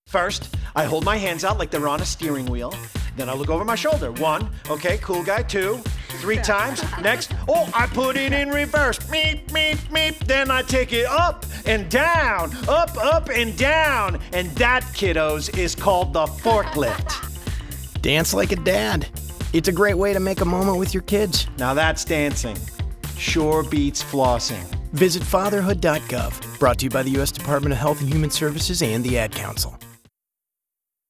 First, I hold my hands out like they're on a steering wheel. Then I look over my shoulder. 1, okay, cool guy. 2, 3 times. Next, I put it in reverse. Meep, meep, meep. Then I take it up and down, up and down. And that, kiddos, is called the forklift. Dance like a dad. It's a great way to make a moment with your kids. Now that's dancing. Sure beats flossing. Visit fatherhood.gov. Brought to you by the U.S. Department of Health and Human Services and the Ad Council.